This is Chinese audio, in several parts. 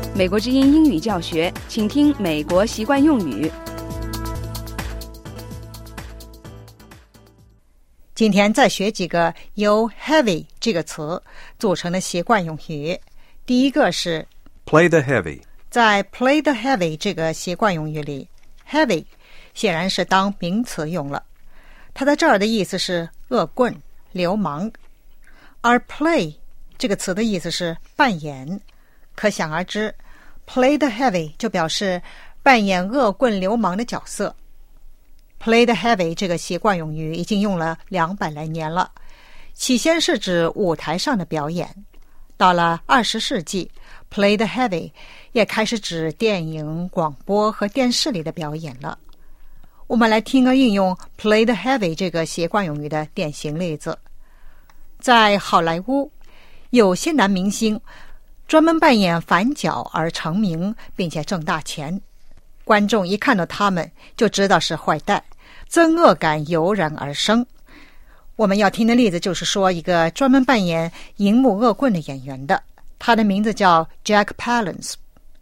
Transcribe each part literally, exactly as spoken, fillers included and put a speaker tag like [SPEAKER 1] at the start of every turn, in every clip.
[SPEAKER 1] 美国之音英语教学，请听美国习惯用语。
[SPEAKER 2] 今天再学几个由 heavy 这个词组成的习惯用语。第一个是
[SPEAKER 3] play the heavy。
[SPEAKER 2] 在 play the heavy 这个习惯用语里， heavy 显然是当名词用了，它在这儿的意思是恶棍、流氓，而 play 这个词的意思是扮演，可想而知 play the heavy 就表示扮演恶棍流氓的角色。Play the heavy 这个习惯用语已经用了两百来年了，起先是指舞台上的表演，到了二十世纪 Play the heavy 也开始指电影、广播和电视里的表演了。我们来听个运用 Play the heavy 这个习惯用语的典型例子。在好莱坞，有些男明星专门扮演反角而成名，并且挣大钱，观众一看到他们就知道是坏蛋，憎恶感油然而生。我们要听的例子就是说一个专门扮演荧幕恶棍的演员的，他的名字叫 Jack Palance。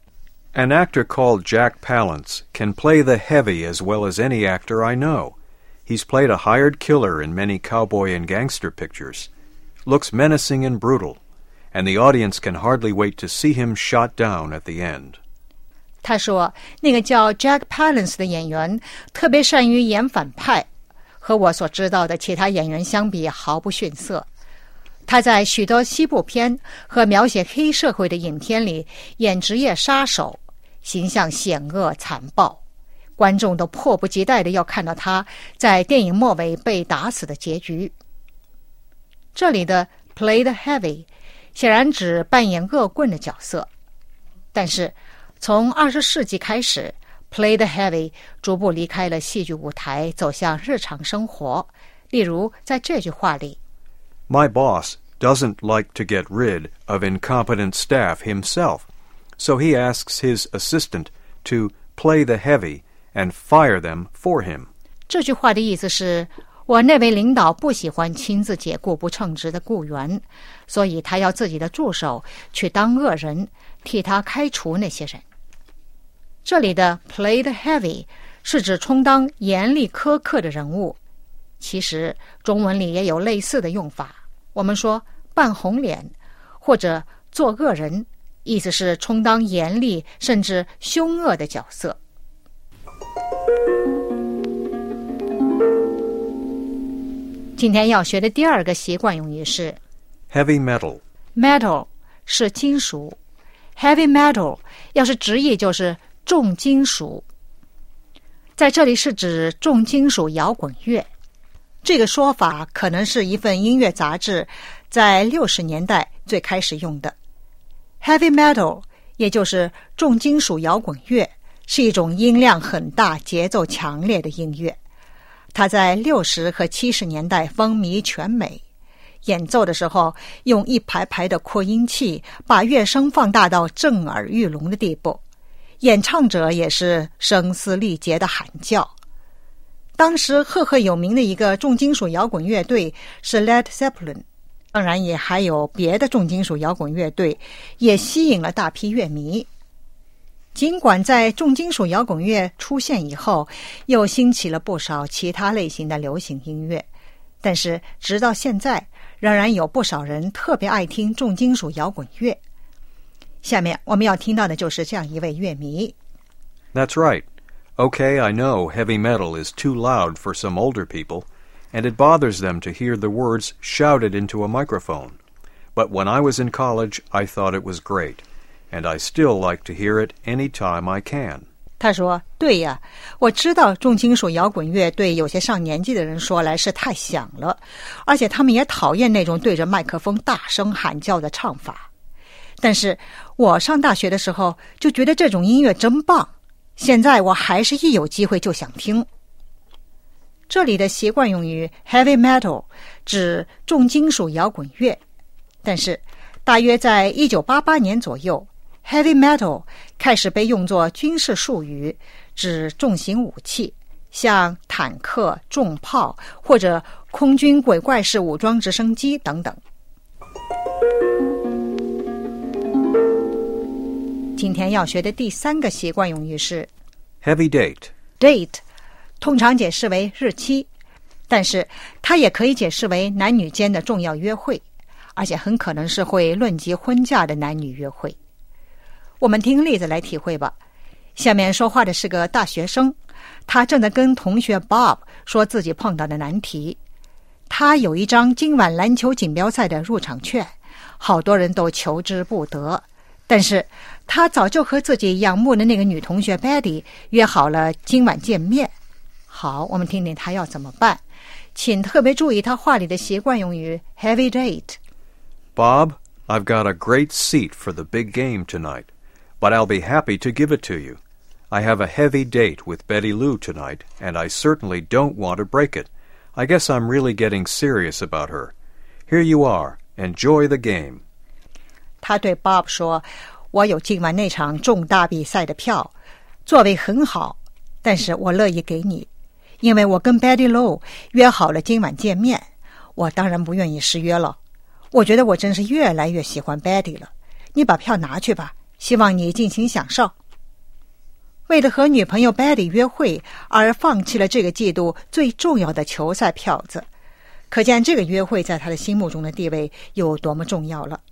[SPEAKER 3] An actor called Jack Palance can play the heavy as well as any actor I know. He's played a hired killer in many cowboy and gangster pictures. Looks menacing and brutal, and the audience can hardly wait to see him shot down at the end.
[SPEAKER 2] 他说那个叫 Jack Palance 的演员特别善于演反派，和我所知道的其他演员相比毫不逊色。他在许多西部片和描写黑社会的影片里演职业杀手，形象险恶残暴，观众都迫不及待地要看到他在电影末尾被打死的结局。这里的 play the heavy 显然指扮演恶棍的角色，但是从二十世纪开始 Play the heavy 逐步离开了戏剧舞台，走向日常生活。例如在这句话里，
[SPEAKER 3] My boss doesn't like to get rid of incompetent staff himself, so he asks his assistant to play the heavy and fire them for him.
[SPEAKER 2] 这句话的意思是，我那位领导不喜欢亲自解雇不称职的雇员，所以他要自己的助手去当恶人，替他开除那些人。这里的 play the heavy 是指充当严厉苛刻的人物，其实中文里也有类似的用法。我们说扮红脸或者做恶人，意思是充当严厉甚至凶恶的角色。今天要学的第二个习惯用语是
[SPEAKER 3] heavy metal。
[SPEAKER 2] Metal 是金属， Heavy metal 要是直译就是重金属，在这里是指重金属摇滚乐。这个说法可能是一份音乐杂志在六十年代最开始用的。 Heavy metal 也就是重金属摇滚乐，是一种音量很大、节奏强烈的音乐。它在六十和七十年代风靡全美，演奏的时候用一排排的扩音器把乐声放大到震耳欲聋的地步，演唱者也是声嘶力竭的喊叫。当时赫赫有名的一个重金属摇滚乐队是 Led Zeppelin， 当然也还有别的重金属摇滚乐队，也吸引了大批乐迷。尽管在重金属摇滚乐出现以后，又兴起了不少其他类型的流行音乐，但是直到现在，仍然有不少人特别爱听重金属摇滚乐。下面我们要听到的就是这样一位乐迷。
[SPEAKER 3] That's right. Okay, I know heavy metal is too loud for some older people, and it bothers them to hear the words shouted into a microphone. But when I was in college, I thought it was great, and I still like to hear it any time I can.
[SPEAKER 2] 他说，对呀，我知道重金属摇滚乐对有些上年纪的人说来是太响了，而且他们也讨厌那种对着麦克风大声喊叫的唱法。但是我上大学的时候就觉得这种音乐真棒，现在我还是一有机会就想听。这里的习惯用语 heavy metal 指重金属摇滚乐，但是大约在一九八八年左右， heavy metal 开始被用作军事术语，指重型武器，像坦克、重炮或者空军鬼怪式武装直升机等等。 今天要学的第三个习惯用语是
[SPEAKER 3] Heavy date.
[SPEAKER 2] date， 通常解释为日期，但是它也可以解释为男女间的重要约会，而且很可能是会论及婚嫁的男女约会。我们听例子来体会吧。下面说话的是个大学生，他正在跟同学 Bob 说自己碰到的难题。他有一张今晚篮球锦标赛的入场券，好多人都求之不得，但是他早就和自己仰慕的那个女同学 Betty 约好了今晚见面。好，我们听听他要怎么办。请特别注意他话里的习惯用语 heavy date.
[SPEAKER 3] Bob, I've got a great seat for the big game tonight, but I'll be happy to give it to you. I have a heavy date with Betty Lou tonight, and I certainly don't want to break it. I guess I'm really getting serious about her. Here you are. Enjoy the game.
[SPEAKER 2] 他对 Bob 说，我有今晚那场重大比赛的票，座位很好，但是我乐意给你，因为我跟 Betty Lou 约好了今晚见面，我当然不愿意失约了。我觉得我真是越来越喜欢 Betty 了，你把票拿去吧，希望你尽情享受。为了和女朋友 Betty 约会而放弃了这个季度最重要的球赛票子，可见这个约会在他的心目中的地位有多么重要了。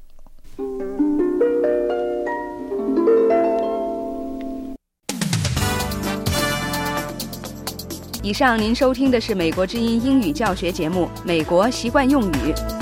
[SPEAKER 1] 以上您收听的是美国之音英语教学节目《美国习惯用语》。